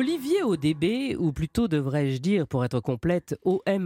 Olivier ODB, ou plutôt devrais-je dire, pour être complète,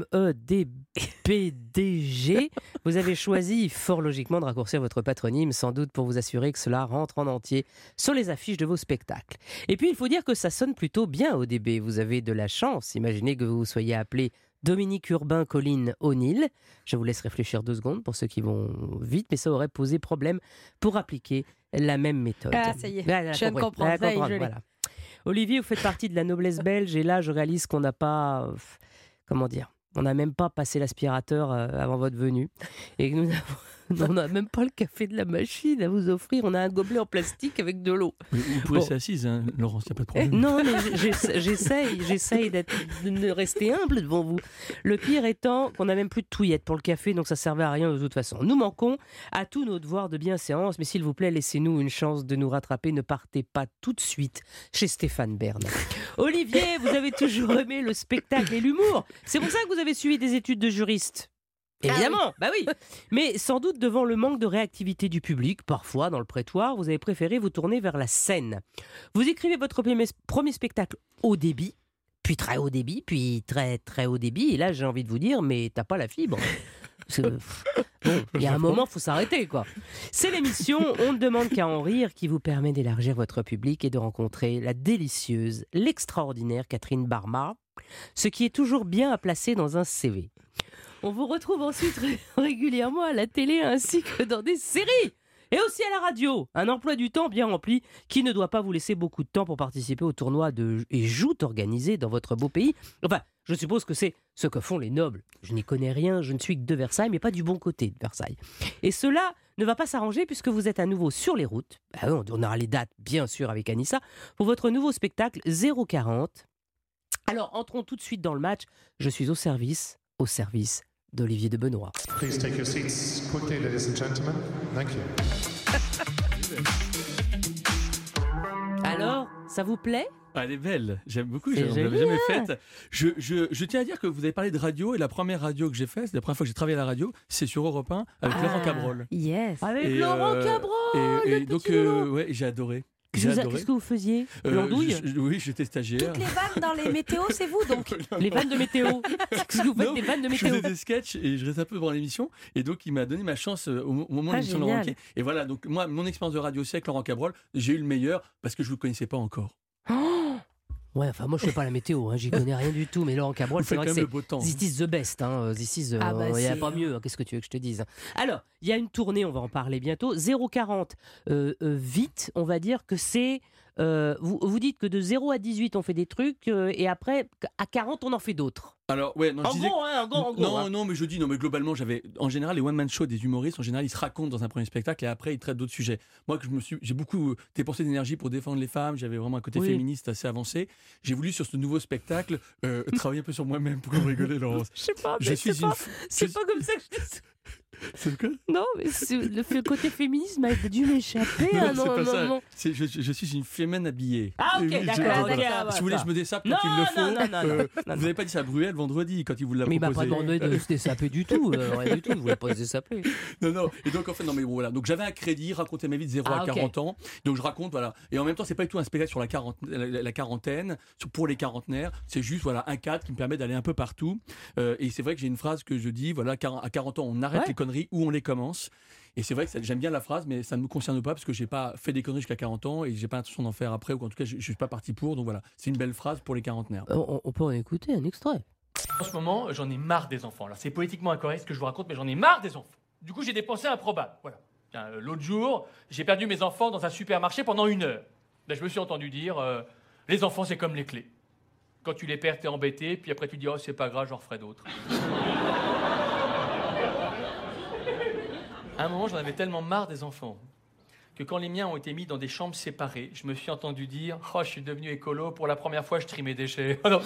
OMEDPDG, vous avez choisi fort logiquement de raccourcir votre patronyme, sans doute pour vous assurer que cela rentre en entier sur les affiches de vos spectacles. Et puis il faut dire que ça sonne plutôt bien ODB, vous avez de la chance, imaginez que vous soyez appelé Dominique Urbain Colline O'Neill. Je vous laisse réfléchir 2 secondes pour ceux qui vont vite, mais ça aurait posé problème pour appliquer la même méthode. Ah, ça y est, Voilà, je viens de comprendre. Ça y est, je l'ai. Voilà. Olivier, vous faites partie de la noblesse belge et là, je réalise qu'on n'a pas... comment dire ? On n'a même pas passé l'aspirateur avant votre venue. Et nous on n'a même pas le café de la machine à vous offrir. On a un gobelet en plastique avec de l'eau. Mais vous pouvez rester assise, hein, Laurence, il n'y a pas de problème. Non, mais j'essaye de rester humble devant vous. Le pire étant qu'on n'a même plus de touillettes pour le café, donc ça ne servait à rien de toute façon. Nous manquons à tous nos devoirs de bienséance, mais s'il vous plaît, laissez-nous une chance de nous rattraper. Ne partez pas tout de suite chez Stéphane Bern. Olivier, vous avez toujours aimé le spectacle et l'humour. C'est pour ça que vous avez suivi des études de juriste. Évidemment, bah oui. Mais sans doute devant le manque de réactivité du public, parfois dans le prétoire, vous avez préféré vous tourner vers la scène. Vous écrivez votre premier spectacle haut débit, puis très haut débit, puis très très haut débit. Et là, j'ai envie de vous dire, mais t'as pas la fibre. Bon, il y a un moment, il faut s'arrêter, quoi. C'est l'émission On ne demande qu'à en rire qui vous permet d'élargir votre public et de rencontrer la délicieuse, l'extraordinaire Catherine Barma, ce qui est toujours bien à placer dans un CV. On vous retrouve ensuite régulièrement à la télé ainsi que dans des séries et aussi à la radio. Un emploi du temps bien rempli qui ne doit pas vous laisser beaucoup de temps pour participer aux tournois et joutes organisés dans votre beau pays. Enfin, je suppose que c'est ce que font les nobles. Je n'y connais rien, je ne suis que de Versailles, mais pas du bon côté de Versailles. Et cela ne va pas s'arranger puisque vous êtes à nouveau sur les routes. On aura les dates, bien sûr, avec Anissa, pour votre nouveau spectacle 040. Alors, entrons tout de suite dans le match. Je suis au service d'Olivier de Benoît. Please take your seats quickly, ladies and gentlemen. Thank you. Alors, ça vous plaît ? Elle est belle, j'aime beaucoup, C'est je ne l'avais jamais faite. Je tiens à dire que vous avez parlé de radio, et la première radio que j'ai faite, la première fois que j'ai travaillé à la radio, c'est sur Europe 1 avec Laurent Cabrol. Yes. Avec Et, Laurent Cabrol, Et le donc, petit Laurent. ouais, j'ai adoré. Qu'est-ce que vous faisiez ? L'andouille ? Oui, j'étais stagiaire. Toutes les vannes dans les météos, c'est vous donc. Les vannes de météo. Qu'est-ce que vous faites Non, des vannes de Je météo ? faisais des sketchs et je restais un peu devant l'émission. Et donc, il m'a donné ma chance au moment où l'émission génial. Laurent Ruquier. Et voilà, donc moi, mon expérience de radio, c'est avec Laurent Cabrol. J'ai eu le meilleur parce que je ne le connaissais pas encore. Ouais, enfin moi je fais pas la météo, j'y connais rien du tout, mais Laurent Cabrol, Vous c'est faites vrai quand que même c'est le beau temps. this is the best, this is, Ah bah, il n'y a c'est- pas mieux, qu'est-ce que tu veux que je te dise. Alors, il y a une tournée, on va en parler bientôt, 040, vite, on va dire que c'est, vous dites que de 0 à 18 on fait des trucs, et après, à 40 on en fait d'autres. Alors, ouais, non, je disais... En gros. Non, mais je dis, non, mais globalement, en général, les one-man shows des humoristes, en général, ils se racontent dans un premier spectacle et après, ils traitent d'autres sujets. Moi, j'ai beaucoup dépensé d'énergie pour défendre les femmes, j'avais vraiment un côté Oui. féministe assez avancé. J'ai voulu, sur ce nouveau spectacle, travailler un peu sur moi-même. Pourquoi vous rigolez, Laurence? Je sais pas, Je mais suis c'est une... pas, c'est pas comme ça que je dis. C'est quoi? Non, mais le côté féminisme a dû m'échapper Non, à c'est pas ça. moment. Je suis une fémène habillée. Ah, ok, Oui, d'accord, voilà. ok, Si vous voulez, ça. je me dessape Non, quand il le faut. non, Vous n'avez pas dit ça à Bruel vendredi quand il vous l'a Mais il m'a proposé. pas demandé de se dessaper du tout, rien du tout, je voulais pas se dessaper. Non. Et donc, en fait, non, mais bon, voilà. Donc, j'avais un crédit, raconter ma vie de 0 à ok. 40 ans. Donc, je raconte, voilà. Et en même temps, c'est pas du tout un spectacle sur la quarantaine, pour les quarantenaires. C'est juste, voilà, un cadre qui me permet d'aller un peu partout. Et c'est vrai que j'ai une phrase que je dis, voilà, à 40 ans, on arrête les conneries ou on les commence. Et c'est vrai que j'aime bien la phrase, mais ça ne me concerne pas parce que j'ai pas fait des conneries jusqu'à 40 ans et j'ai pas l'intention d'en faire après, ou en tout cas, je suis pas parti pour. Donc voilà, c'est une belle phrase pour les quarantenaires. On peut en écouter un extrait. En ce moment, j'en ai marre des enfants. Alors, c'est politiquement incorrect ce que je vous raconte, mais j'en ai marre des enfants. Du coup, j'ai des pensées improbables. Voilà. Tiens, l'autre jour, j'ai perdu mes enfants dans un supermarché pendant 1 heure. Là, je me suis entendu dire les enfants, c'est comme les clés. Quand tu les perds, t'es embêté, puis après, tu dis oh, c'est pas grave, j'en referai d'autres. À un moment, j'en avais tellement marre des enfants que quand les miens ont été mis dans des chambres séparées, je me suis entendu dire oh, je suis devenu écolo, pour la première fois, je trie mes déchets. Oh, non.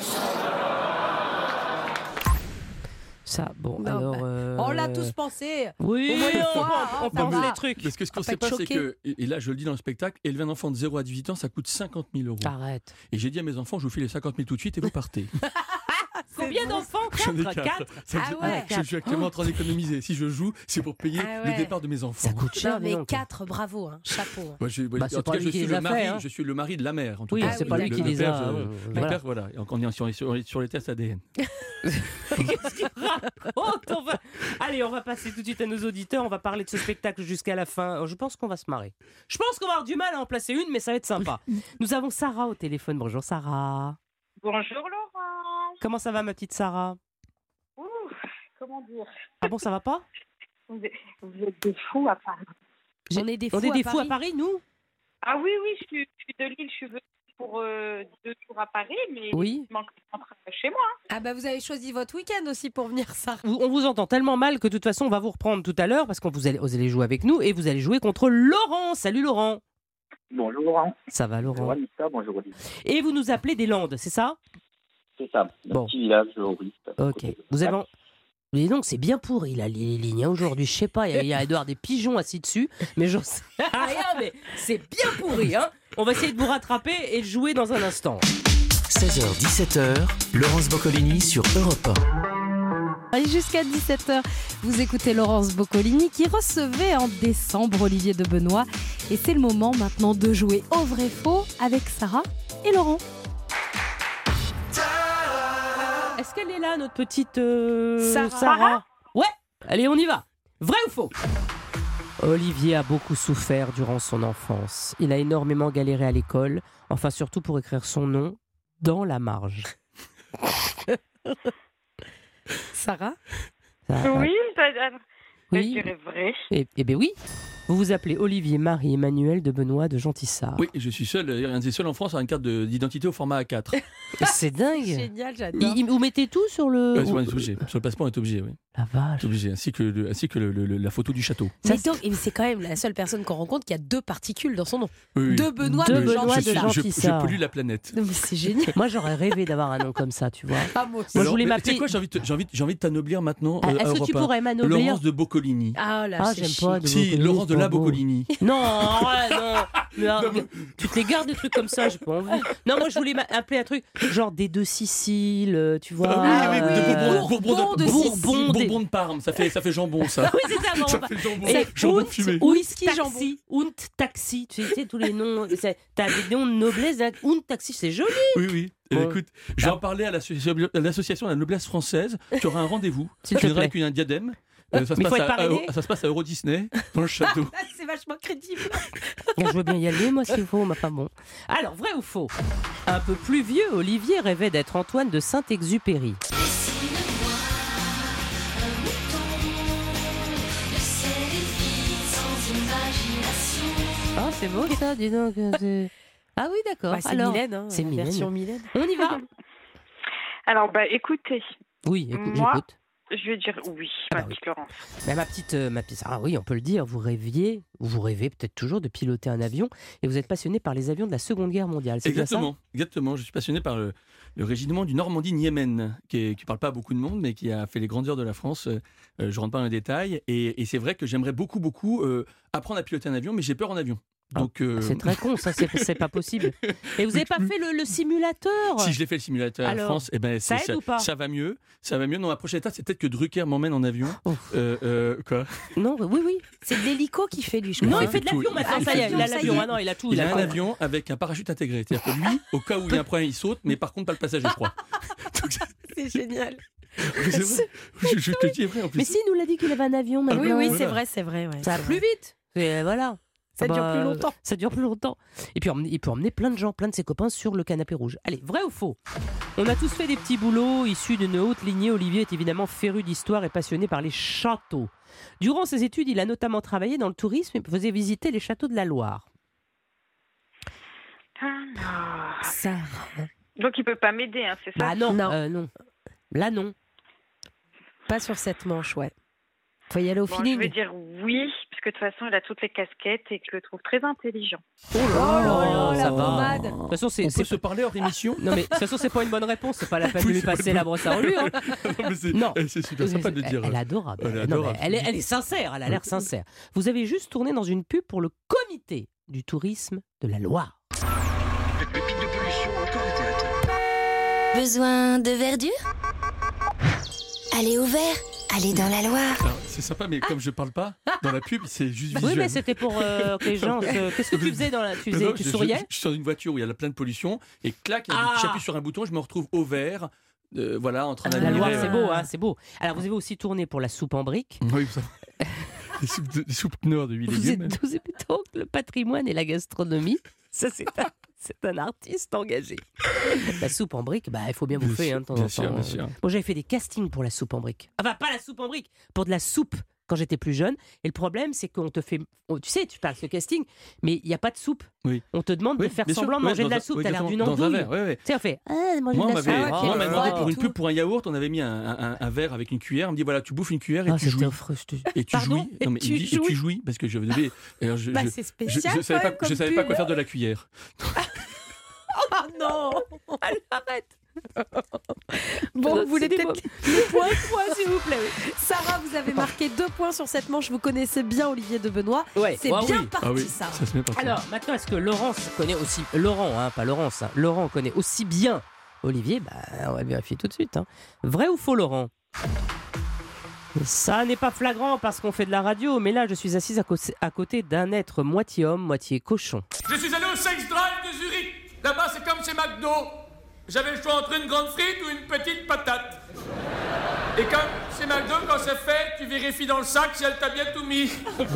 Ça, bon, Non, alors... On l'a tous pensé. Oui, Au moins une on fois, on ça pense va. les trucs. Parce que ce qu'on On sait peut pas, être c'est choqué. que, et là je le dis dans le spectacle, élever un enfant de 0 à 18 ans, ça coûte 50 000 euros. Arrête. Et j'ai dit à mes enfants, je vous file les 50 000 tout de suite et vous partez. Combien d'enfants? J'en ai 4. 4. Ah ouais. Je suis actuellement en train d'économiser. Si je joue, c'est pour payer Ah ouais. le départ de mes enfants. Ça coûte cher, Non, mais dis donc. 4, bravo, hein. Chapeau. hein. Moi, c'est en tout pas cas, lui je qui suis les a le mari. fait, hein. Je suis le mari de la mère. En tout Oui, cas. c'est pas lui qui Le les père, a. le Voilà. père, voilà. Et on est sur les tests ADN. Qu'est-ce qu'il raconte? Allez, on va passer tout de suite à nos auditeurs. On va parler de ce spectacle jusqu'à la fin. Je pense qu'on va se marrer. Je pense qu'on va avoir du mal à en placer une, mais ça va être sympa. Nous avons Sarah au téléphone. Bonjour Sarah. Bonjour Laurent. Comment ça va ma petite Sarah? Ouh, comment dire? Ah bon, ça va pas? Vous êtes des fous à Paris. On est des fous, On est des à, fous à Paris. Paris, nous? Ah oui, je suis de Lille, je suis venue pour 2 jours à Paris, mais Oui. il manque de rentrer chez moi. Ah bah vous avez choisi votre week-end aussi pour venir, Sarah. On vous entend tellement mal que de toute façon, on va vous reprendre tout à l'heure parce que vous allez jouer avec nous et vous allez jouer contre Laurent. Salut Laurent. Bonjour Laurent. Ça va Laurent? Bonjour Anissa, bonjour Olivier. Et vous nous appelez des Landes, c'est ça? C'est ça, un Bon. petit village de Russe. Ok. Vous avez... Mais donc, c'est bien pourri, là, les lignes. hein, Aujourd'hui, je sais pas, il y a Edouard des pigeons assis dessus, mais j'en sais rien, mais c'est bien pourri. Hein. On va essayer de vous rattraper et de jouer dans un instant. 16h-17h, Laurence Boccolini sur Europe 1. Allez, jusqu'à 17h, vous écoutez Laurence Boccolini qui recevait en décembre Olivier de Benoît. Et c'est le moment maintenant de jouer au vrai faux avec Sarah et Laurent. Est-ce qu'elle est là, notre petite Sarah Ouais. Allez, on y va. Vrai ou faux? Olivier a beaucoup souffert durant son enfance. Il a énormément galéré à l'école, enfin surtout pour écrire son nom dans la marge. Sarah? Oui, je Oui. dirais vrai. Eh bien oui. Vous vous appelez Olivier Marie-Emmanuel de Benoît de Gentissart. Oui, je suis seul, un des seuls en France à avoir une carte d'identité au format A4. C'est dingue. Génial, j'adore. Vous mettez tout sur le... Ouais, on est obligé. Sur le passeport, on est obligé, oui. La vache. C'est obligé, ainsi que la photo du château. Mais donc, mais c'est quand même la seule personne qu'on rencontre qui a 2 particules dans son nom. Oui, oui. De Benoît De de Benoît de Gentissart. je Gentissart. pollue la planète. Non mais c'est génial. Moi, j'aurais rêvé d'avoir un nom comme ça, tu vois. Ah, moi aussi. Moi, je voulais mais tu m'appeler... sais quoi, j'ai envie de t'anoblir maintenant. Ah, à est-ce que tu Europe 1. pourrais m'anoblir? Laurence de Boccolini. Ah là, Ah, c'est j'aime chic. pas de Si, Boccolini, Laurence de c'est la pas beau. Boccolini. Non, non. Tu te les gardes des trucs comme ça, j'ai pas envie. Non, moi je voulais m'appeler un truc genre des deux Siciles, tu vois. Ah oui, de Bourbon de Bourbon de Parme, ça fait jambon ça. Oui, c'est ça, Ça bon, fait jambon, Et jambon fumé. Whisky, taxi, und taxi, tu sais tous les noms, t'as des noms de noblesse, hein. Und taxi, c'est joli. Oui, oui. Bon. Écoute, je vais en parler à l'association de la noblesse française. Tu auras un rendez-vous. S'il Tu te viendras plaît. avec un diadème. Ça se Mais faut passe être parrainé. ça se passe à Euro Disney, dans le château. Ah, c'est vachement crédible. Je veux bien y aller, moi s'il faut, mais pas bon. Alors, vrai ou faux? Un peu plus vieux, Olivier rêvait d'être Antoine de Saint-Exupéry. Ah, c'est beau ça, dis donc. Ah oui, d'accord. Bah, c'est Alors, Mylène, hein, c'est la Mylène. version Mylène. On y va. Alors, écoutez, Oui, écoute, Moi- j'écoute. je vais dire oui, Ah bah ma petite Laurence. Mais ma petite, ah oui, on peut le dire, vous rêvez peut-être toujours de piloter un avion et vous êtes passionné par les avions de la Seconde Guerre mondiale, c'est bien ça? Exactement. Je suis passionné par le régiment du Normandie-Niemen, qui parle pas à beaucoup de monde, mais qui a fait les grandeurs de la France. Je rentre pas dans les détails. Et c'est vrai que j'aimerais beaucoup apprendre à piloter un avion, mais j'ai peur en avion. Donc, C'est très con, ça, c'est pas possible. Et vous n'avez pas fait le simulateur? si je l'ai fait le simulateur Alors, à France, eh ben, ça aide ou pas? ça va mieux. Ça va mieux. Non, ma prochaine étape, c'est peut-être que Drucker m'emmène en avion. Ouf. Quoi Non, oui. C'est de l'hélico qui fait lui, je Non, crois. il fait de tout. l'avion maintenant, Ah, ça y est, il a ça y l'avion. est. Ah non, il a tout. Il a un quoi. avion avec un parachute intégré. C'est-à-dire que lui, au cas où il y a un problème, il saute, mais par contre, pas le passager, je crois. Donc, C'est génial. c'est vrai. Je te le dis après en plus. Mais si, il nous l'a dit qu'il avait un avion maintenant. Oui, voilà. c'est vrai. Ouais, Ça va c'est plus vrai. vite. Et voilà. Ça Ah dure bah, plus longtemps. Ça dure plus longtemps. Et puis il peut emmener plein de gens, plein de ses copains sur le canapé rouge. Allez, vrai ou faux? On a tous fait des petits boulots issus d'une haute lignée. Olivier est évidemment féru d'histoire et passionné par les châteaux. Durant ses études, il a notamment travaillé dans le tourisme et faisait visiter les châteaux de la Loire. Alors, Sarah. donc il peut pas m'aider, hein, c'est ça? Bah non, Non. non. Là, non. Pas sur cette manche, ouais. Faut y aller au Bon, je feeling. vais dire oui, parce que de toute façon, il a toutes les casquettes et que je le trouve très intelligent. Oh là la ça va. bombade. De toute façon, On peut se parler hors émission. Non, mais de toute façon, c'est pas une bonne réponse. C'est pas la peine de Oui, lui c'est pas passer une la brosse à relure. Hein. Non, Non. c'est super sympa de le dire. Elle est adorable. Elle est Non, mais adorable. elle est sincère. Elle a l'air sincère. Vous avez juste tourné dans une pub pour le comité du tourisme de la Loire. Besoin de verdure? Allez au vert, allez dans la Loire. Alors, c'est sympa, mais comme je parle pas dans la pub, c'est juste visuel. Oui, mais c'était pour que les gens. Qu'est-ce que tu faisais tu souriais? Je suis dans une voiture où il y a plein de pollution et clac, j'appuie sur un bouton, je me retrouve au vert. Voilà, en train La d'admirer. Loire, c'est beau, hein, c'est beau. Alors, vous avez aussi tourné pour la soupe en briques. Oui, ça. Des soupes nord de 8 Vous légumes. êtes 12 donc le patrimoine et la gastronomie. Ça, c'est un artiste engagé. La soupe en briques, il faut bien bouffer de temps en temps. Bien sûr. Bon, j'avais fait des castings pour la soupe en briques. Enfin, pas la soupe en briques, pour de la soupe quand j'étais plus jeune. Et le problème, c'est qu'on te fait. Tu sais, tu parles de casting, mais il n'y a pas de soupe. Oui. On te demande de faire semblant de manger de la soupe. T'as l'air d'une andouille. Dans un verre, oui. Tu sais, on fait. Moi, on m'a demandé pour une tout. pub pour un yaourt, on avait mis un verre avec une cuillère. On me dit voilà, tu bouffes une cuillère et tu jouis. Et tu Pardon jouis. Non, mais il me dit, et tu jouis parce que je devais. Alors, c'est spécial. je savais pas quoi faire de la cuillère. Oh non. Arrête. Bon, vous voulez peut-être le point, s'il vous plaît. Sarah, vous avez marqué 2 points sur cette manche. Vous connaissez bien Olivier de Benoît. Ouais. C'est bien parti, ça. Ça se met parti. Alors, maintenant, est-ce que Laurence connaît aussi. Laurent, pas Laurence. Laurent connaît aussi bien Olivier. On va vérifier tout de suite. Vrai ou faux, Laurent? Ça n'est pas flagrant parce qu'on fait de la radio, mais là, je suis assise à côté d'un être moitié homme, moitié cochon. Je suis allé au Sex Drive de Zurich. Là-bas, c'est comme chez McDo. J'avais le choix entre une grande frite ou une petite patate. Et comme chez McDo, quand c'est fait, tu vérifies dans le sac si elle t'a bien tout mis.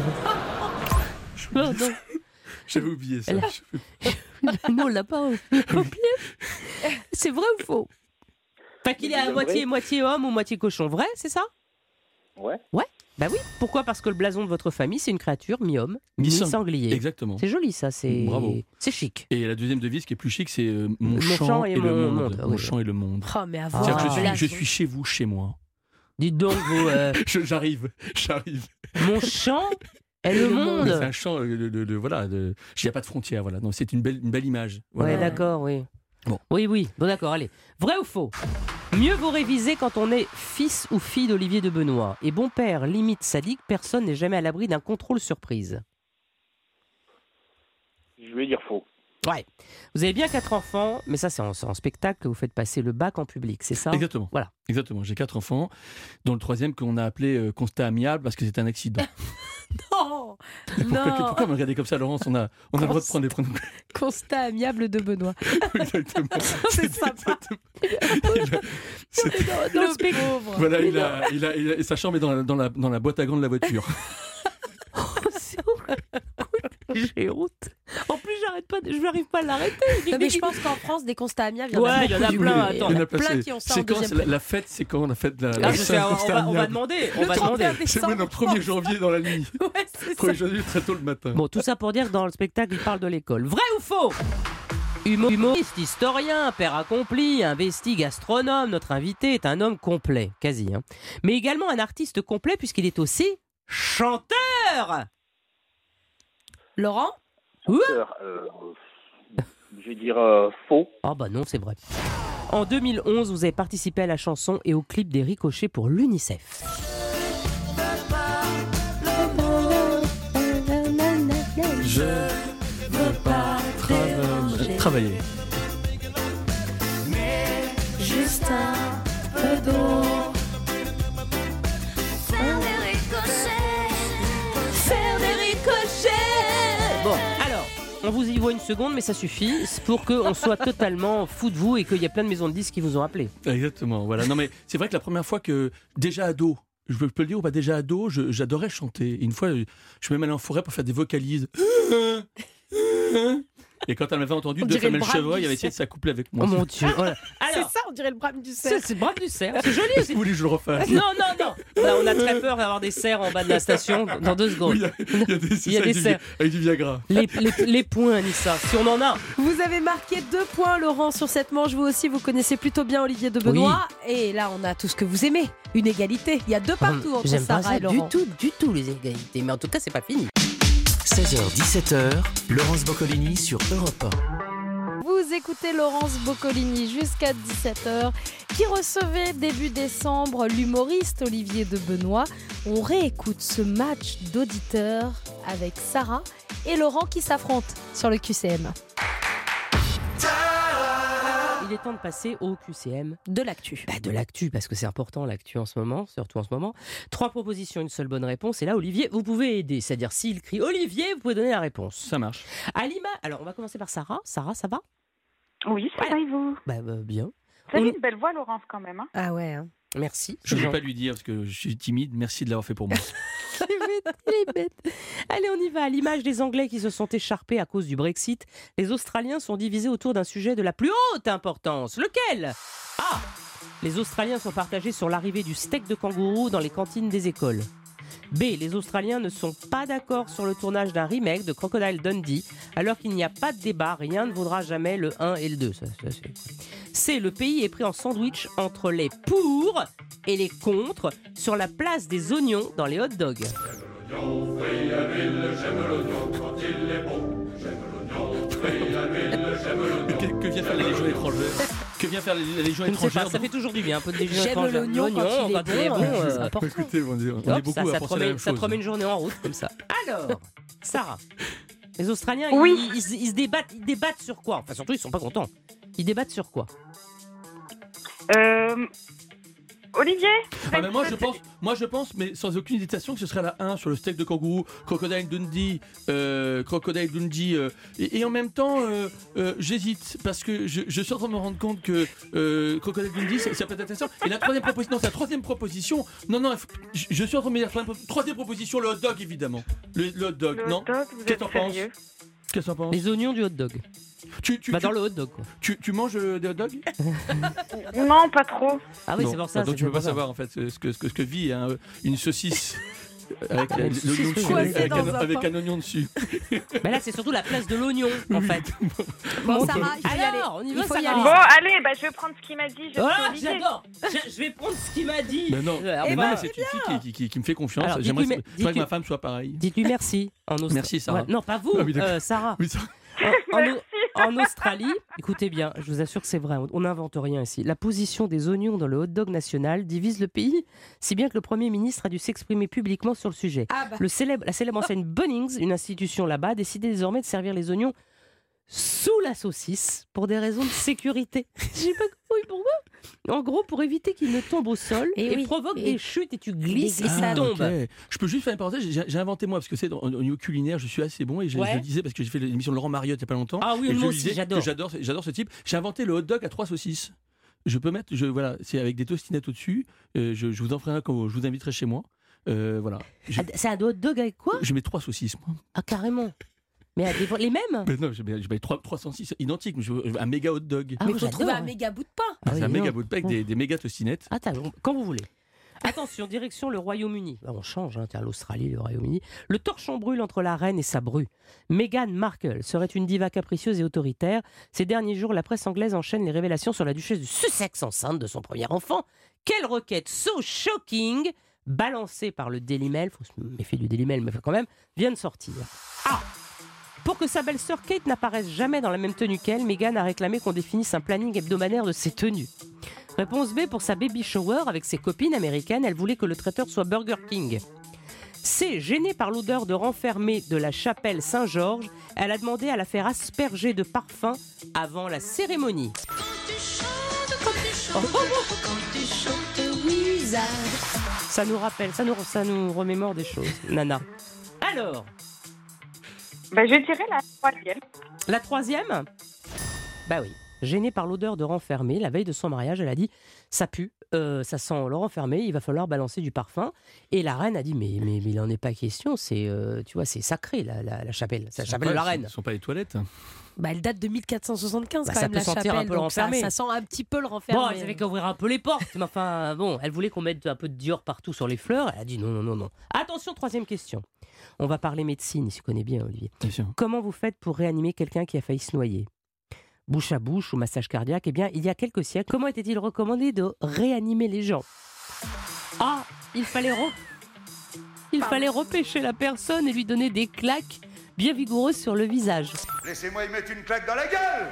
J'avais oublié ça. Non, on l'a pas oublié. C'est vrai ou faux? Enfin, qu'il est à moitié homme ou moitié cochon. Vrai, c'est ça? Ouais. Bah oui. Pourquoi? Parce que le blason de votre famille, c'est une créature mi-homme, mi-sanglier. Exactement. C'est joli, ça. Bravo. C'est chic. Et la deuxième devise qui est plus chic, c'est mon champ et le monde. oui. Mon champ et le monde. Oh, mais avant. C'est-à-dire que je suis chez vous, chez moi. Dites donc, vous. J'arrive. Mon champ et le monde. C'est un champ, voilà. Il n'y a pas de frontières, voilà. Donc c'est une belle image. Voilà. Ouais, d'accord, oui. Bon. Oui. Bon, d'accord, allez. Vrai ou faux? Mieux vaut réviser quand on est fils ou fille d'Olivier de Benoît. Et bon père limite sadique, personne n'est jamais à l'abri d'un contrôle surprise. Je vais dire faux. Ouais. Vous avez bien 4 enfants, mais ça c'est en spectacle que vous faites passer le bac en public, c'est ça? Exactement. Voilà. Exactement. J'ai 4 enfants, dont le 3e qu'on a appelé constat amiable parce que c'est un accident. Non. Pourquoi me regarder comme ça, Laurence? On a le droit de prendre des prénoms. Constat amiable de Benoît. Exactement. C'est sympa. Le pauvre. Voilà, il a sa chambre est dans la boîte à gants de la voiture. C'est horrible. J'ai honte. En plus, je n'arrive pas à l'arrêter. Non, mais je pense qu'en France, des constats amiables, il y en a plein. Attends. Il y en a plein qui ont ça en deuxième. La fête, c'est quand on a fait de on va demander. C'est le 1er janvier dans la nuit. Ouais, c'est 1er janvier très tôt le matin. Bon, tout ça pour dire que dans le spectacle, il parle de l'école. Vrai ou faux? Humoriste, historien, père accompli, investi, gastronome, notre invité est un homme complet, quasi. Mais également un artiste complet puisqu'il est aussi chanteur. Laurent? Je vais dire faux. Ah bah non, c'est vrai. En 2011, vous avez participé à la chanson et au clip des Ricochets pour l'UNICEF. Je veux pas travailler. Mais juste un peu d'eau. Faire des ricochets. Bon, alors, on vous y voit une seconde, mais ça suffit pour qu'on soit totalement fou de vous et qu'il y a plein de maisons de disques qui vous ont appelé. Exactement, voilà. Non mais c'est vrai que la première fois que, déjà ado, je peux le dire ou pas, déjà ado, j'adorais chanter. Une fois, je suis même allé en forêt pour faire des vocalises. Et quand elle m'avait entendu, deux femelles chevreuils avaient essayé de s'accoupler avec moi. Oh mon Dieu. Voilà. C'est ça, on dirait le brame du cerf. C'est le brame du cerf. C'est joli aussi. Vous voulez que je le refasse? Non. Là, on a très peur d'avoir des cerfs en bas de la station dans 2 secondes. Oui, il y a des cerfs avec du Viagra. Les points, Anissa, si on en a. Vous avez marqué 2 points, Laurent, sur cette manche. Vous aussi, vous connaissez plutôt bien Olivier de Benoît. Oui. Et là, on a tout ce que vous aimez. Une égalité. Il y a 2 partout entre Sarah et Laurent. Du tout, les égalités. Mais en tout cas, c'est pas fini. 16h-17h, Laurence Boccolini sur Europe 1. Vous écoutez Laurence Boccolini jusqu'à 17h, qui recevait début décembre l'humoriste Olivier de Benoît. On réécoute ce match d'auditeurs avec Sarah et Laurent qui s'affrontent sur le QCM. il est temps de passer au QCM. De l'actu. De l'actu, parce que c'est important l'actu en ce moment, surtout en ce moment. 3 propositions, une seule bonne réponse. Et là, Olivier, vous pouvez aider. C'est-à-dire, s'il crie Olivier, vous pouvez donner la réponse. Ça marche. Alors, on va commencer par Sarah. Sarah, ça va ? Oui, ça va et vous ? Bien. Vous avez une belle voix, Laurence, quand même. Hein. Ah ouais. Hein. Merci. Je ne vais pas lui dire parce que je suis timide. Merci de l'avoir fait pour moi. Il est bête. Allez, on y va. À l'image des Anglais qui se sont écharpés à cause du Brexit, les Australiens sont divisés autour d'un sujet de la plus haute importance. Lequel ? A. Les Australiens sont partagés sur l'arrivée du steak de kangourou dans les cantines des écoles. B. Les Australiens ne sont pas d'accord sur le tournage d'un remake de Crocodile Dundee, alors qu'il n'y a pas de débat, rien ne vaudra jamais le 1 et le 2. C. Le pays est pris en sandwich entre les pour et les contre sur la place des oignons dans les hot dogs. Que vient faire la Légion étrangère ? Que vient faire la Légion Je ne sais pas, étrangère ? ça fait toujours du bien, un peu de Légion J'aime étrangère. l'oignon quand il est bon, c'est important. Écoutez, on est beaucoup à penser la même Ça te chose. remet une journée en route comme ça. Alors, Sarah, les Australiens, Oui. ils se débattent sur quoi ? Enfin, surtout, ils sont pas contents. Ils débattent sur quoi ? Olivier Ah mais moi je pense, mais sans aucune hésitation, que ce serait la 1 sur le steak de kangourou, Crocodile Dundee, et en même temps j'hésite parce que je suis en train de me rendre compte que Crocodile Dundee ça peut être intéressant. Et la troisième proposition, je suis en train de me dire troisième proposition, le hot dog évidemment, le hot dog, Le non hot dog, vous Qu'est-ce êtes que t'en penses sérieux ? Qu'est-ce que t'en penses? Les oignons du hot dog. Dans le hot dog, quoi. Tu manges des hot dogs? Non, pas trop. Ah oui, Non. c'est pour ça. Donc tu peux pas savoir en fait ce que vit une saucisse avec l'oignon dessus, avec un oignon dessus. Mais là, c'est surtout la place de l'oignon, en fait. Bon, Sarah, il faut y aller. Alors, on y va, Il faut y Sarah. aller. Bon, allez, je vais prendre ce qu'il m'a dit. Ah, j'adore. Je vais prendre ce qu'il m'a dit. Mais non, Alors, mais bah, non, c'est une fille qui me fait confiance. Alors, J'aimerais dites-lui- que ma femme soit pareille. Dites-lui merci. Merci, Sarah. Ouais, non, pas vous, Ah oui, d'accord. Sarah. Oui, ça- En Australie, écoutez bien, je vous assure que c'est vrai, on n'invente rien ici. La position des oignons dans le hot dog national divise le pays, si bien que le Premier ministre a dû s'exprimer publiquement sur le sujet. La célèbre enseigne Bunnings, une institution là-bas, a décidé désormais de servir les oignons sous la saucisse pour des raisons de sécurité. Je sais pas pourquoi. En gros, pour éviter qu'ils ne tombent au sol et provoquent des chutes et tu glisses et ils tombent. Ok. Je peux juste faire une parenthèse, j'ai inventé moi, parce que c'est au niveau culinaire, je suis assez bon et je le disais parce que j'ai fait l'émission de Laurent Mariotte il n'y a pas longtemps. Ah oui, et moi je aussi, disais j'adore. que j'adore ce type. J'ai inventé le hot dog à 3 saucisses. Je peux mettre, voilà, c'est avec des tostinettes au-dessus. Je vous en ferai un quand je vous inviterai chez moi. Voilà. C'est un hot dog avec quoi? Je mets 3 saucisses, moi. Ah, carrément. Mais les mêmes? Mais non, je mets 3 saucisses identiques. Un méga hot dog. Mais il faut trouver un méga bout de pain. C'est un méga bout de pain avec des méga tostinettes. Attends, quand vous voulez. Attention, direction le Royaume-Uni. On change, tiens, l'Australie, le Royaume-Uni. Le torchon brûle entre la reine et sa bru. Meghan Markle serait une diva capricieuse et autoritaire. Ces derniers jours, la presse anglaise enchaîne les révélations sur la duchesse du Sussex enceinte de son premier enfant. Quelle requête so shocking, balancée par le Daily Mail, faut se méfier du Daily Mail, mais quand même, vient de sortir. Ah! Pour que sa belle-sœur Kate n'apparaisse jamais dans la même tenue qu'elle, Meghan a réclamé qu'on définisse un planning hebdomadaire de ses tenues. Réponse B, pour sa baby shower avec ses copines américaines, elle voulait que le traiteur soit Burger King. C, gênée par l'odeur de renfermé de la chapelle Saint-Georges, elle a demandé à la faire asperger de parfum avant la cérémonie. Ça nous rappelle, ça nous remémore des choses. Nana. Alors, je dirais la troisième. la troisième? Bah oui. Gênée par l'odeur de renfermé, la veille de son mariage, elle a dit « ça pue, ça sent le renfermé, il va falloir balancer du parfum ». Et la reine a dit « mais il n'en est pas question, c'est c'est sacré la chapelle, c'est la chapelle de la reine ». Ce ne sont pas les toilettes. Elle date de 1475 quand ça même, peut la sentir chapelle, un peu le donc ça renfermé. sent un petit peu le renfermé. Bon, ils avaient qu'à ouvrir un peu les portes, mais enfin bon, elle voulait qu'on mette un peu de Dior partout sur les fleurs, elle a dit non. Attention, troisième question. On va parler médecine, il se connaît bien Olivier. Bien sûr. Comment vous faites pour réanimer quelqu'un qui a failli se noyer ? Bouche à bouche ou massage cardiaque? Eh bien, il y a quelques siècles, comment était-il recommandé de réanimer les gens? Ah, il fallait repêcher la personne et lui donner des claques bien vigoureuses sur le visage. Laissez-moi y mettre une claque dans la gueule!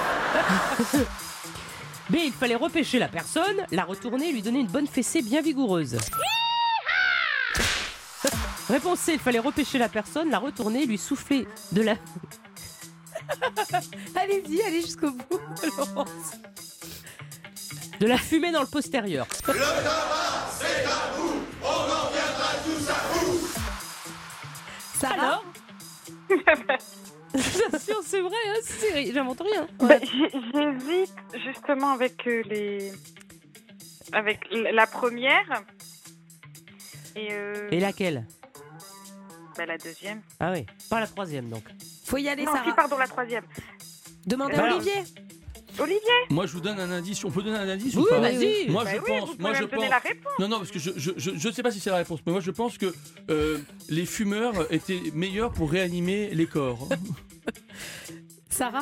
B, il fallait repêcher la personne, la retourner et lui donner une bonne fessée bien vigoureuse. Réponse C, il fallait repêcher la personne, la retourner et lui souffler de la... Allez-y, allez jusqu'au bout, Laurence. De la fumée dans le postérieur. Le tabac, c'est à vous. On en viendra tous à bout. Sarah, Bien sûr, c'est vrai, hein, j'invente rien. J'hésite justement avec avec la première et laquelle? la deuxième. Ah oui, pas la troisième donc. faut y aller, Non, Sarah. si, pardon, la troisième. Demandez Bah à alors. Olivier. Olivier. Moi, je vous donne un indice. On peut donner un indice Oui, ou pas? vas-y. Moi, Bah je oui, pense. vous Moi, pouvez je me donner pense. la réponse. Non, parce que je sais pas si c'est la réponse, mais moi, je pense que les fumeurs étaient meilleurs pour réanimer les corps. Sarah,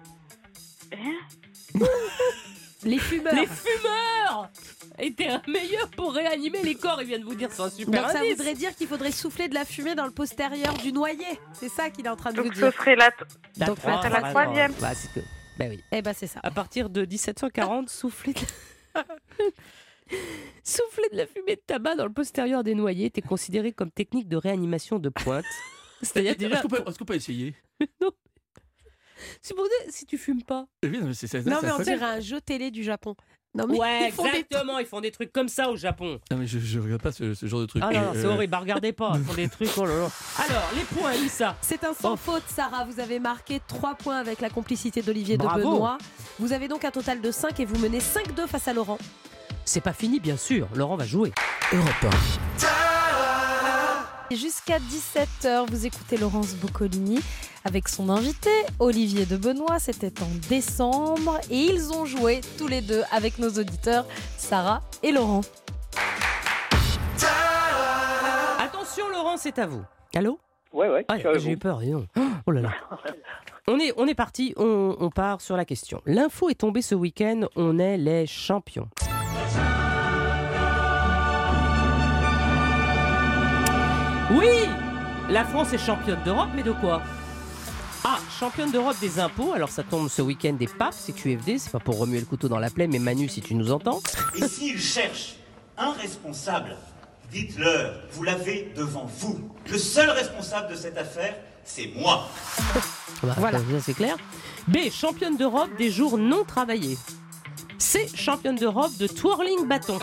Hein? les fumeurs. Les fumeurs étaient meilleurs pour réanimer les corps, ils viennent de vous dire, c'est un super Donc ça indice. voudrait dire qu'il faudrait souffler de la fumée dans le postérieur du noyer. C'est ça qu'il est en train de Donc vous ce dire. serait la... Donc, c'est la troisième. Bah, c'est que... bah oui. Eh ben c'est ça. À partir de 1740, souffler de la fumée de tabac dans le postérieur des noyés était considéré comme technique de réanimation de pointe. C'est-à-dire déjà... Est-ce qu'on peut essayer? Non. C'est pour dire, si tu fumes pas. Oui, non, mais c'est Non mais on facile. dirait un jeu télé du Japon. Non mais Ouais, ils font des exactement, ils font des trucs comme ça au Japon. Non, mais je regarde pas ce genre de truc. Ah non, c'est horrible, bah, regardez pas, ils font des trucs, oh là là. Alors, les points, Lisa. C'est un sans faute, Sarah. Vous avez marqué 3 points avec la complicité d'Olivier de Bravo. Benoît. Vous avez donc un total de 5 et vous menez 5-2 face à Laurent. C'est pas fini, bien sûr, Laurent va jouer. Europe Et jusqu'à 17h, vous écoutez Laurence Boccolini avec son invité Olivier de Benoît. C'était en décembre et ils ont joué tous les deux avec nos auditeurs Sarah et Laurent. Attention, Laurent, c'est à vous. Allô? Ouais, Ah, je suis avec j'ai eu vous. peur, dis donc. Oh là là. On est parti, on part sur la question. L'info est tombée ce week-end, on est les champions. Oui, la France est championne d'Europe, mais de quoi? Ah, championne d'Europe des impôts, alors ça tombe ce week-end des papes, c'est QFD, c'est pas pour remuer le couteau dans la plaie, mais Manu, si tu nous entends. Et s'ils cherchent un responsable, dites-leur, vous l'avez devant vous. Le seul responsable de cette affaire, c'est moi. Bah, Voilà. ça, c'est clair. B, championne d'Europe des jours non travaillés. C, championne d'Europe de twirling bâton.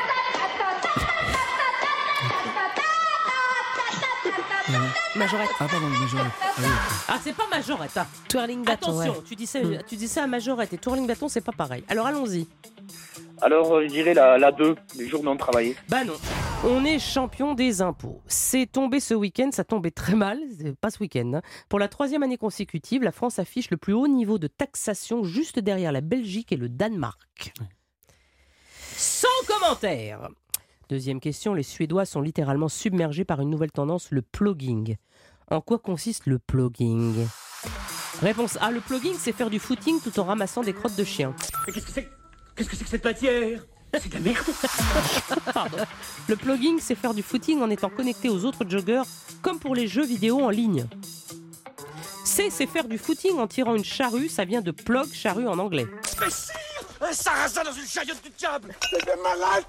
Majorette. Ah, pardon, majorette. Ah, oui. Ah, c'est pas majorette. Ah. Twirling bâton. Attention, Ouais. tu dis ça à majorette et twirling bâton, c'est pas pareil. Alors allons-y. Alors, je dirais la 2, les jours non travaillés. Bah non. On est champion des impôts. C'est tombé ce week-end, ça tombait très mal, c'est pas ce week-end. Hein. Pour la 3e année consécutive, la France affiche le plus haut niveau de taxation juste derrière la Belgique et le Danemark. Sans commentaire. Deuxième question, les Suédois sont littéralement submergés par une nouvelle tendance, le plugging. En quoi consiste le plugging? Réponse A, le plugging, c'est faire du footing tout en ramassant des crottes de chiens. Mais qu'est-ce que c'est que cette matière? C'est de la merde. Pardon. Le plugging, c'est faire du footing en étant connecté aux autres joggeurs, comme pour les jeux vidéo en ligne. C, c'est faire du footing en tirant une charrue, ça vient de plug, charrue en anglais. Mais si, un sarrasin dans une chariote du diable. C'est malade.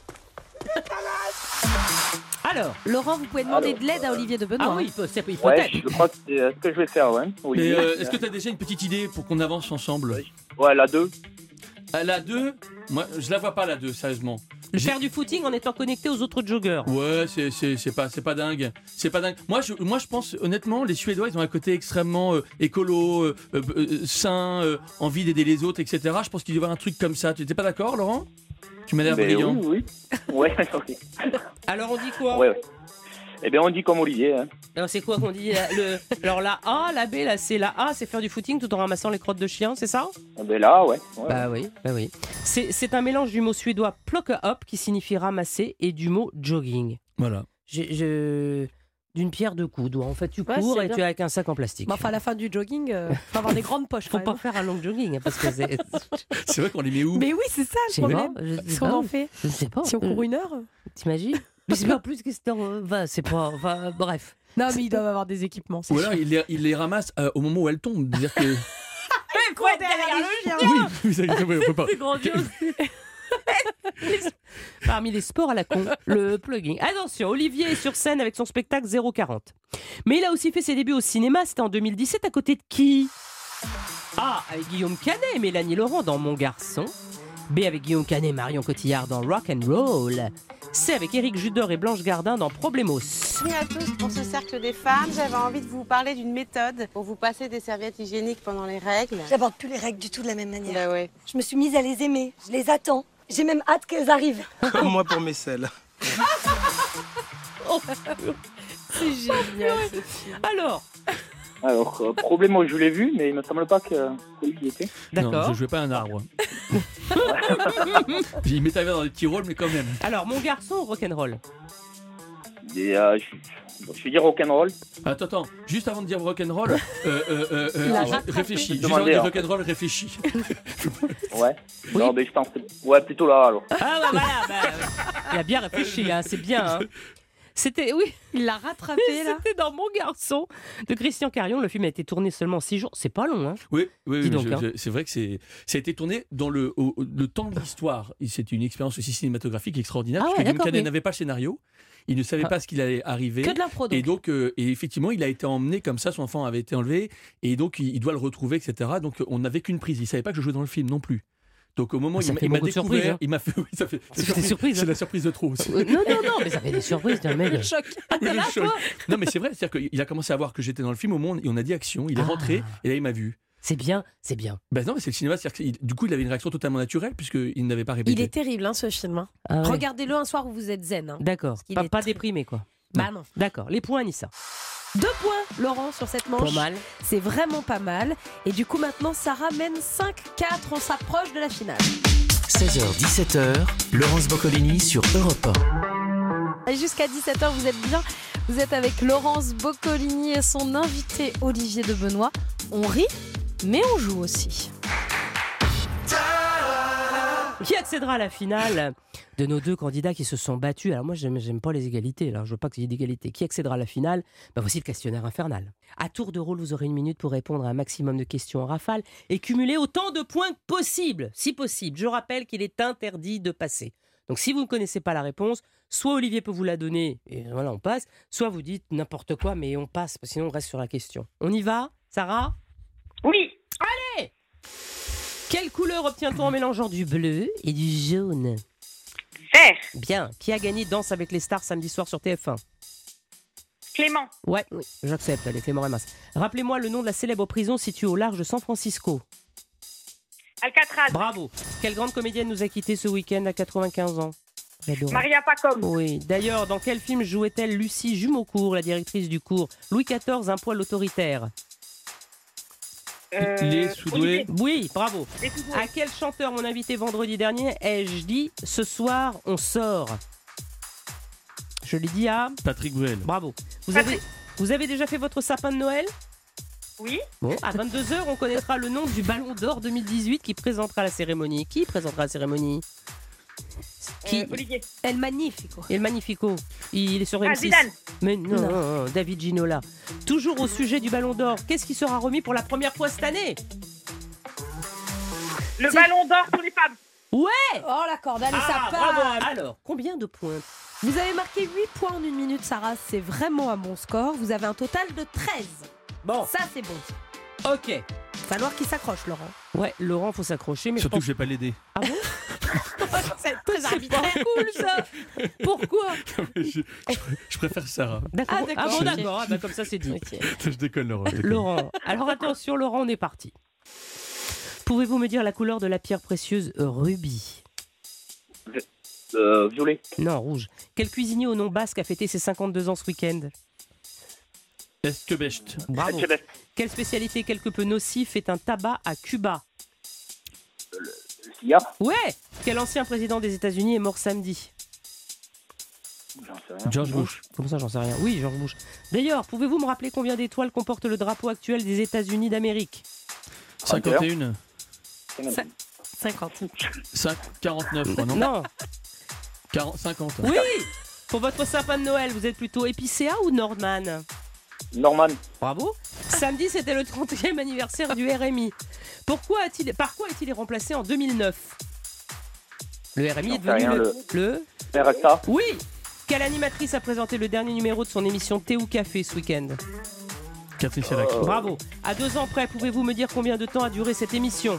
Alors, Laurent, vous pouvez demander de l'aide à Olivier de Benoît. ah oui, il peut Ouais, être. je crois que c'est ce que je vais faire, ouais. Mais Olivier. est-ce que tu as déjà une petite idée pour qu'on avance ensemble? Ouais, la 2. La 2, moi, je la vois pas, la 2, sérieusement. Le faire du footing en étant connecté aux autres joggeurs. Ouais, c'est pas dingue. C'est pas dingue. Moi, je pense, honnêtement, les Suédois, ils ont un côté extrêmement écolo, sain, envie d'aider les autres, etc. Je pense qu'il doit y avoir un truc comme ça. Tu n'étais pas d'accord, Laurent? Tu m'as l'air brillant. Oui. Ouais, ok. Alors on dit quoi? Ouais. Eh bien, on dit comme Olivier. Hein. Alors c'est quoi qu'on dit Alors la A, la B, la C, la A, c'est faire du footing tout en ramassant les crottes de chiens, c'est ça? Eh ben là, ouais. Bah oui. C'est un mélange du mot suédois plocka up qui signifie ramasser et du mot jogging. Voilà. D'une pierre deux coups. En fait, tu cours c'est et bien. tu es avec un sac en plastique. Mais enfin, à la fin du jogging, faut avoir des grandes poches. Faut quand pas même. faire un long jogging parce que c'est. C'est vrai qu'on les met où? Mais oui, c'est ça Je sais le problème. pas, je sais Si pas. on en fait. Je sais pas. Si on court 1 heure. T'imagines? Mais c'est pas plus question. C'est pas. Bref. Non, mais ils doivent avoir des équipements. c'est Ou alors sûr. il les ramasse au moment où elles tombent. C'est-à-dire que. Quoi derrière le chien? Oui, on peut pas. C'est grandiose. Parmi les sports à la con, le plugging. Attention, Olivier est sur scène avec son spectacle 040. Mais il a aussi fait ses débuts au cinéma, c'était en 2017, à côté de qui? A, avec Guillaume Canet et Mélanie Laurent dans Mon Garçon. B avec Guillaume Canet, Marion Cotillard dans Rock and Roll. C avec Éric Judor et Blanche Gardin dans Problemos. Bienvenue à tous pour ce cercle des femmes. J'avais envie de vous parler d'une méthode pour vous passer des serviettes hygiéniques pendant les règles. J'aborde plus les règles du tout de la même manière. Bah ouais. Je me suis mise à les aimer. Je les attends. J'ai même hâte qu'elles arrivent. Moi pour mes selles. C'est génial ce film. Alors, Problemo, je l'ai vu, mais il me semble pas que lui y était. D'accord. Non, je jouais pas un arbre. Il m'est arrivé dans des petits rôles, mais quand même. Alors, Mon garçon ou Rock'n'Roll? Et, je vais dire rock'n'roll. Attends, juste avant de dire rock'n'roll, réfléchis. Juste Demandez, avant de dire rock'n'roll, réfléchis. Ouais. Oui. Non, mais je pense que... Ouais, plutôt là, alors. Ah, bah voilà, il a bien réfléchi, hein, c'est bien. Hein. C'était, oui, il l'a rattrapé là. C'était dans Mon garçon de Christian Carion. Le film a été tourné seulement 6 jours. C'est pas long, hein. Oui, donc, c'est vrai que ça a été tourné dans le temps de l'histoire. C'est une expérience aussi cinématographique extraordinaire. Parce que Guillaume Canet n'avait pas le scénario. Il ne savait pas ce qu'il allait arriver. Que de l'impro, donc. Et donc, et effectivement, il a été emmené comme ça. Son enfant avait été enlevé. Et donc, il doit le retrouver, etc. Donc, on n'avait qu'une prise. Il ne savait pas que je jouais dans le film non plus. Donc, au moment où il m'a découvert, il m'a fait. Oui, ça fait. C'est la surprise de trop aussi. Non, mais ça fait des surprises d'un mec. Le choc. Non, mais c'est vrai. C'est-à-dire qu'il a commencé à voir que j'étais dans le film au moment où on a dit action. Il est rentré et là, il m'a vu. C'est bien. Ben non, mais c'est le cinéma. Du coup, il avait une réaction totalement naturelle puisqu'il n'avait pas répété. Il est terrible, ce film. Hein. Ah ouais. Regardez-le un soir où vous êtes zen. Hein. D'accord. Pas déprimé, quoi. Bah non. D'accord. Les points, Anissa. 2 points, Laurent, sur cette manche. Pas mal. C'est vraiment pas mal. Et du coup, maintenant, ça ramène 5-4. On s'approche de la finale. 16h-17h, Laurence Boccolini sur Europe 1. Et jusqu'à 17h, vous êtes bien. Vous êtes avec Laurence Boccolini et son invité Olivier de Benoît. On rit, mais on joue aussi. Qui accédera à la finale de nos 2 candidats qui se sont battus? Alors moi, j'aime pas les égalités, là. Je veux pas qu'il y ait d'égalité. Qui accédera à la finale? Voici le questionnaire infernal. À tour de rôle, vous aurez 1 minute pour répondre à un maximum de questions en rafale et cumuler autant de points que possible, si possible. Je rappelle qu'il est interdit de passer. Donc si vous ne connaissez pas la réponse, soit Olivier peut vous la donner, et voilà, on passe, soit vous dites n'importe quoi, mais on passe, parce que sinon on reste sur la question. On y va, Sarah? Oui. Allez! Quelle couleur obtient-on en mélangeant du bleu et du jaune? Vert. Bien. Qui a gagné Danse avec les stars samedi soir sur TF1? Clément. Ouais, oui, j'accepte, allez, Clément Remas. Rappelez-moi le nom de la célèbre prison située au large de San Francisco. Alcatraz. Bravo. Quelle grande comédienne nous a quittés ce week-end à 95 ans? J'adore. Maria Pacom. Oui. D'ailleurs, dans quel film jouait-elle Lucie Jumeaucourt, la directrice du cours Louis XIV, un poil autoritaire? Les Soudoués. Oui, bravo. À quel chanteur mon invité vendredi dernier ai-je dit ce soir on sort? Je l'ai dit à Patrick Bruel. Bravo. Vous avez déjà fait votre sapin de Noël? Oui. Bon, à 22h, on connaîtra le nom du Ballon d'Or 2018 qui présentera la cérémonie. Qui présentera la cérémonie? Olivier. El Magnifico. El Magnifico. Il est sur M6. Zidane. Mais non, David Ginola. Toujours au sujet du Ballon d'Or, qu'est-ce qui sera remis pour la première fois cette année? Le Ballon d'Or pour les femmes. Ouais. Oh la corde, allez, ça part. Bravo. Alors, combien de points? Vous avez marqué 8 points en 1 minute, Sarah. C'est vraiment un bon score. Vous avez un total de 13. Bon. Ça, c'est bon. Ok. Falloir qu'il s'accroche, Laurent. Ouais, Laurent, faut s'accrocher. Mais surtout que je vais pas l'aider. Ah bon? C'est très arbitraire. Cool ça. Pourquoi? Je préfère Sarah. D'accord. Ah, d'accord. Ah bon, d'accord. Ah, bah, comme ça, c'est dit. Okay. Je déconne, Laurent. Laurent. Alors attention, Laurent, on est parti. Pouvez-vous me dire la couleur de la pierre précieuse rubis? Violet. Non, rouge. Quel cuisinier au nom basque a fêté ses 52 ans ce week-end? Esquebecht. Bravo. Quelle spécialité quelque peu nocif est un tabac à Cuba? Le cigare. Ouais. Quel ancien président des États-Unis est mort samedi? J'en sais rien. George Bush. Comme ça, j'en sais rien. Oui, George Bush. D'ailleurs, pouvez-vous me rappeler combien d'étoiles comporte le drapeau actuel des États-Unis d'Amérique? 51. 50. 49, je crois, non? Non. 50. Oui. Pour votre sapin de Noël, vous êtes plutôt Épicéa ou Nordman? Norman. Bravo. Samedi, c'était le 30e anniversaire du RMI. Par quoi a-t-il remplacé en 2009? Le RMI est devenu le RSA. Oui. Quelle animatrice a présenté le dernier numéro de son émission Thé ou Café ce week-end? Catherine Chirac. Bravo. À 2 ans près, pouvez-vous me dire combien de temps a duré cette émission?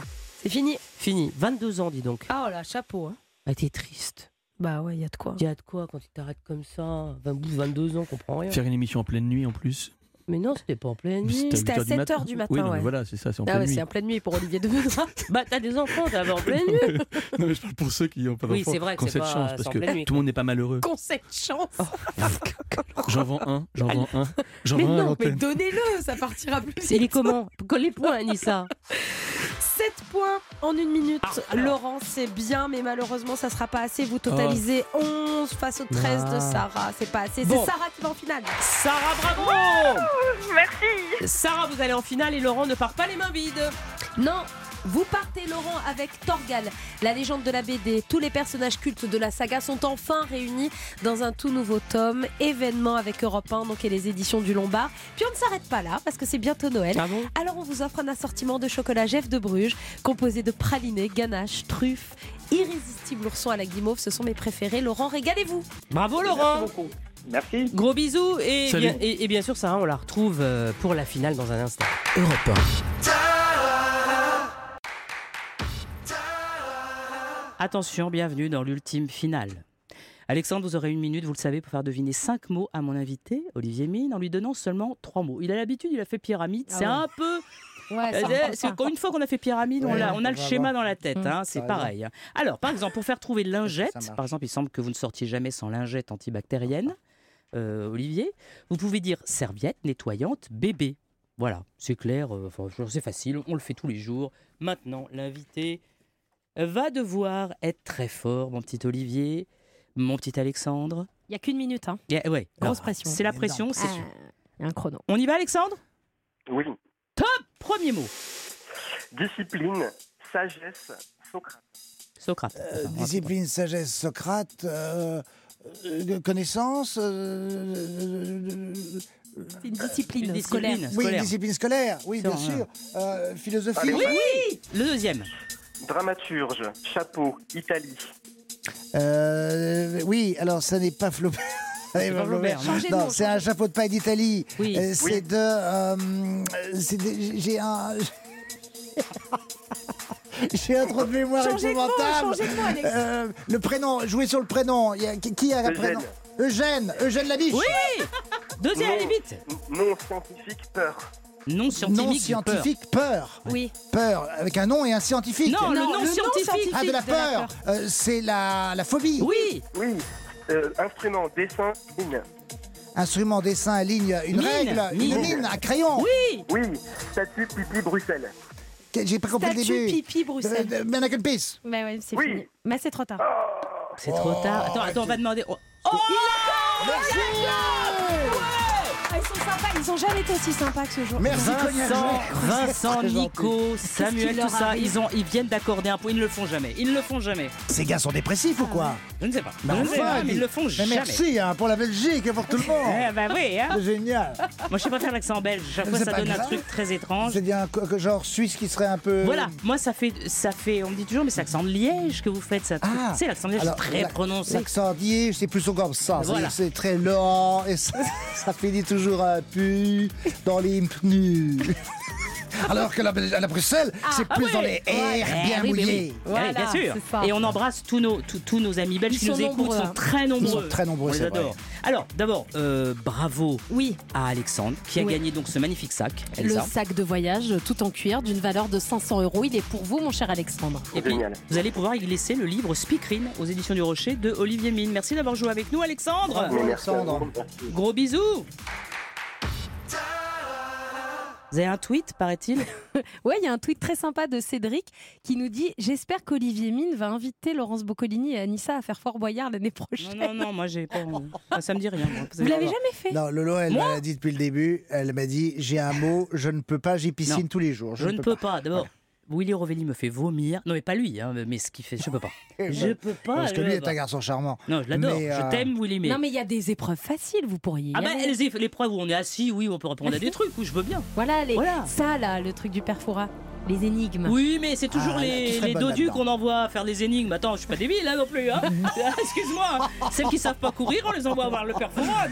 C'est fini. Fini. 22 ans, dis donc. Ah, oh là, chapeau. Hein. Ah, t'es triste. Bah ouais, il y a de quoi. Il y a de quoi quand tu t'arrêtes comme ça 22 ans, comprends rien. Faire une émission en pleine nuit en plus. Mais non, c'était pas en pleine nuit. C'était à 7h du matin. Oui, non, ouais. mais voilà, c'est ça, c'est en Ah pleine ouais, nuit. c'est en pleine nuit pour Olivier de Benoît. Bah, t'as des enfants, t'as en pleine nuit. Non, mais je parle pour ceux qui n'ont pas d'enfants. Oui, c'est vrai que qui ont c'est cette pas- chance, c'est parce en que pleine nuit, tout le monde n'est pas malheureux. Qu'on cette chance. J'en vends un. Mais non, mais donnez-le, ça partira plus vite. Il est comment? Colle les points, Anissa. 7 points en 1 minute. Laurent, c'est bien, mais malheureusement, ça sera pas assez. Vous totalisez 11 face aux 13 de Sarah. C'est pas assez. Bon. C'est Sarah qui va en finale. Sarah, bravo. Merci. Sarah, vous allez en finale et Laurent ne part pas les mains vides. Non, vous partez, Laurent, avec Torgal, la légende de la BD. Tous les personnages cultes de la saga sont enfin réunis dans un tout nouveau tome. Événement avec Europe 1 donc, et les éditions du Lombard. Puis on ne s'arrête pas là, parce que c'est bientôt Noël. Ah bon? Alors on vous offre un assortiment de chocolat Jeff de Bruges, composé de pralinés, ganaches, truffes, irrésistible ourson à la guimauve. Ce sont mes préférés. Laurent, régalez-vous. Bravo, Laurent. Merci beaucoup. Merci. Gros bisous et Salut. bien sûr, Sarah, on la retrouve pour la finale dans un instant. Europe 1. Attention, bienvenue dans l'ultime finale. Alexandre, vous aurez 1 minute, vous le savez, pour faire deviner 5 mots à mon invité, Olivier Mine, en lui donnant seulement 3 mots. Il a l'habitude, il a fait pyramide, c'est un peu... Ouais, une fois qu'on a fait pyramide, on a le schéma dans la tête, c'est T'as pareil. Alors, par exemple, pour faire trouver Ça lingette, marche. par exemple, il semble que vous ne sortiez jamais sans lingette antibactérienne, Olivier, vous pouvez dire serviette nettoyante, bébé. Voilà, c'est clair, c'est facile, on le fait tous les jours. Maintenant, l'invité va devoir être très fort, mon petit Olivier, mon petit Alexandre. Il n'y a qu'une minute. Hein. Ouais. Grosse Alors, pression. c'est la pression, c'est sûr. Il y a un chrono. On y va, Alexandre? Oui. Top! Premier mot. Discipline, sagesse, Socrate. Socrate. Discipline, sagesse, Socrate, connaissance. C'est une discipline scolaire. Oui, une discipline scolaire, oui, bien Ça, sûr. Philosophie. Allez, Oui! Le deuxième. Dramaturge, chapeau, Italie. Oui, alors ça n'est pas Flaubert. C'est pas Flaubert, non. Changez de Non, nom, c'est un chapeau de paille d'Italie. Oui. C'est j'ai un. J'ai un trou de mémoire Changez de mot, épouvantable. changez de mot, Alex. Le prénom, jouez sur le prénom. Qui a un prénom? Eugène Labiche. Oui! Deuxième, allez vite! Non scientifique, peur. Non scientifique. Non scientifique, peur. Oui. Peur, avec un nom et un scientifique. Non, le Non, non le non scientifique. scientifique. Ah, de la de la peur. C'est la phobie. Oui! Oui. Instrument, dessin, ligne. Instrument, dessin, ligne, une Mine, règle, mine. une mine, un crayon. Oui! Oui. Statue, pipi, Bruxelles. J'ai pas compris le Statue, début. pipi, Bruxelles. Mannequin Peace. Mais ouais, c'est Oui. fini. Mais c'est trop tard. C'est trop tard. Attends, on va demander. Oh! Merci. Ah, ils sont sympas, ils ont jamais été aussi sympas que ce jour. Merci, Cognac. Vincent, Très Nico, Qu'est-ce Samuel, qui tout leur ça, arrive ils viennent d'accorder un point. Ils ne le font jamais. Ils ne le font jamais. Ces gars sont dépressifs ou quoi? Je ne sais pas. Bah, Je ne sais pas, enfin, mais ils le font mais jamais. merci pour la Belgique et pour tout le monde. Bah oui, hein. C'est génial. Moi, je sais pas faire l'accent belge. Chaque fois, C'est ça pas donne un grave. truc très étrange. C'est bien genre suisse qui serait un peu. Voilà, moi ça fait, on me dit toujours, mais c'est l'accent de Liège que vous faites, ça. Ah. C'est l'accent de Liège, Alors, très prononcé. L'accent d'hier, c'est plus comme ça. Voilà. C'est très lent et ça finit toujours un pu dans les pneus. Alors que la Bruxelles, c'est plus dans les airs bien oui, mouillés. Oui, bien sûr. Et on embrasse tous nos amis belges Ils qui sont nous écoutent, nombreux, sont hein. très nombreux. Ils sont très nombreux, On les c'est adore. vrai. Alors, d'abord, bravo à Alexandre qui a Oui. gagné donc ce magnifique sac. Le Elsa. sac de voyage tout en cuir d'une valeur de 500 €. Il est pour vous, mon cher Alexandre. Et puis, vous allez pouvoir y glisser le livre Speakerine aux éditions du Rocher de Olivier Mine. Merci d'avoir joué avec nous, Alexandre. Bravo, Alexandre. Gros bisous. Vous avez un tweet, paraît-il? Ouais, il y a un tweet très sympa de Cédric qui nous dit « J'espère qu'Olivier Mine va inviter Laurence Boccolini et Anissa à faire Fort Boyard l'année prochaine. » Non, moi j'ai pas... Ça me dit rien. Moi. Vous l'avez jamais fait? Non, Lolo, elle m'a dit depuis le début. Elle m'a dit j'ai un mot, je ne peux pas, j'ai piscine Non. tous les jours. Je ne peux pas. D'abord, Willy Rovelli me fait vomir. Non, mais pas lui, hein, mais ce qu'il fait, je peux pas. Je peux pas. Parce que lui est un garçon charmant. Non, je l'adore. Mais, Je t'aime, Willy, mais. Non, mais il y a des épreuves faciles, vous pourriez y Ah, bah, aller. l'épreuve où on est assis, oui, on peut répondre à des trucs, où je veux bien. Voilà, ça là, le truc du perfora. Les énigmes. Oui, mais c'est toujours tu les serais bonne dodus là-dedans. qu'on envoie faire des énigmes. Attends, je suis pas débile hein, non plus. Hein. Excuse-moi. Hein. Celles qui savent pas courir, on les envoie voir le père Fouras.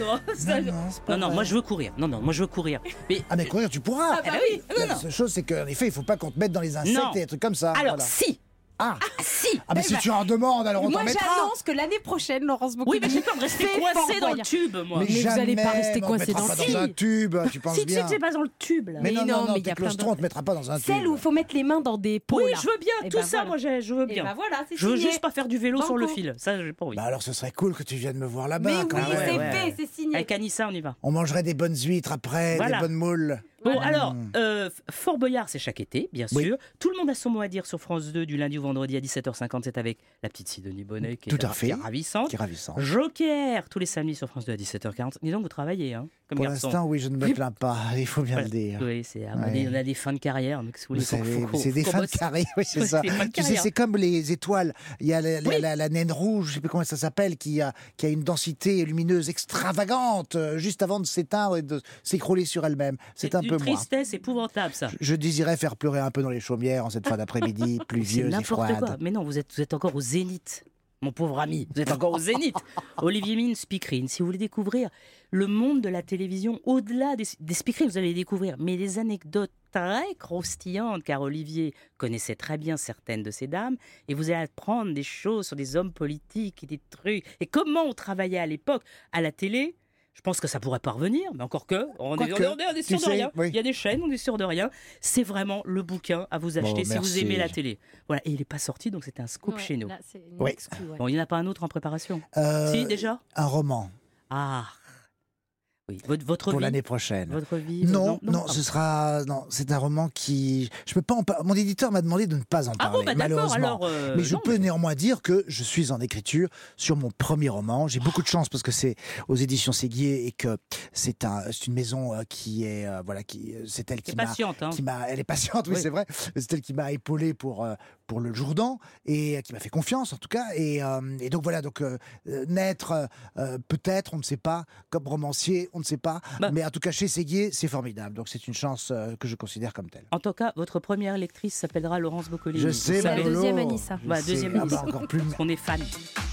Non, moi je veux courir. Non, moi je veux courir. Mais... Ah mais courir tu pourras. Ah bah oui. La seule chose c'est qu'en effet il faut pas qu'on te mette dans les insectes Non. et des trucs comme ça. Alors voilà. si. Ah si. Ah mais si tu en demandes alors on Moi t'en mettra. j'annonce que l'année prochaine, Laurence Boccolini. Oui, mais j'ai peur de rester fait coincé Fort dans le Boyard. tube, moi. Mais vous allez pas jamais, rester on coincé te mettra dans pas le dans un tube, tu penses Si tu bien. sais pas dans le tube là. Mais non, mais il y t'es a plein claustron, on te mettra pas dans un tube. Celle où il faut mettre les mains dans des pots. Oui, là. je veux bien. Et Tout ben ça, voilà. moi je veux Et bien. ben voilà, c'est Je veux signé. juste pas faire du vélo sur le Banco. fil. Ça, j'ai pas envie. Bah alors ce serait cool que tu viennes me voir là-bas. Mais quand oui, même. c'est ouais. fait, c'est signé. Avec Anissa, on y va. On mangerait des bonnes huîtres après, Voilà. des bonnes moules. Bon, Voilà. alors, Fort Boyard, c'est chaque été, bien sûr. Oui. Tout le monde a son mot à dire sur France 2 du lundi au vendredi à 17h50. C'est avec la petite Sidonie Bonnet qui Tout est à fait. qui est ravissante. Qui est ravissant. Joker, tous les samedis sur France 2 à 17h40. Dis donc, vous travaillez, hein, comme Pour garçon. l'instant, oui, je ne me plains pas, il faut bien Voilà. le dire. Oui, Ouais. on a des fins de carrière. Donc, si vous Vous voulez, savez, faut c'est des qu'on fins de bosse. carré, oui, c'est Ouais, ça. c'est des fins de Tu sais, carrière. c'est comme les étoiles. Il y a la naine rouge, je ne sais plus comment ça s'appelle, qui a une densité lumineuse extravagante juste avant de s'éteindre et de s'écrouler sur elle-même. C'est un une peu moi. tristesse épouvantable, ça. Je désirais faire pleurer un peu dans les chaumières en cette fin d'après-midi, C'est pluvieuse et n'importe froide. quoi. Mais non, vous êtes encore au zénith. Mon pauvre ami, vous êtes encore au zénith. Olivier Mine, speakerine. Si vous voulez découvrir le monde de la télévision, au-delà des speakerines, vous allez découvrir, mais des anecdotes très croustillantes, car Olivier connaissait très bien certaines de ces dames, et vous allez apprendre des choses sur des hommes politiques et des trucs, et comment on travaillait à l'époque à la télé. Je pense que ça pourrait pas revenir, mais encore que, on est sûr de rien. oui. Il y a des chaînes, on est sûr de rien. C'est vraiment le bouquin à vous acheter si vous merci. aimez la télé. Voilà, et il n'est pas sorti, donc c'est un scoop Ouais, chez nous. là, c'est une Oui. exclue, ouais. Bon, il n'y en a pas un autre en préparation. Si, déjà Un roman Ah oui, votre pour vie. l'année prochaine. Votre vie Non, ah. ce sera c'est un roman qui je peux pas en Mon éditeur m'a demandé de ne pas en Ah parler bon, bah d'accord, malheureusement. alors. Mais je non, peux néanmoins dire que je suis en écriture sur mon premier roman. J'ai beaucoup de chance parce que c'est aux éditions Séguier et que c'est une maison qui est c'est elle qui C'est m'a patiente, hein. elle est patiente, oui, Oui. c'est vrai. C'est elle qui m'a épaulé pour le Jourdan et qui m'a fait confiance en tout cas. Et donc voilà, naître peut-être, on ne sait pas, comme romancier, on ne sait pas. Mais en tout cas chez Séguier, c'est formidable. Donc c'est une chance que je considère comme telle. En tout cas, votre première lectrice s'appellera Laurence Boccolini. Je Vous sais, savez. Manolo. deuxième Anissa. Je Voilà, sais. deuxième Ah bah, Anissa. encore plus. Parce qu'on est fan.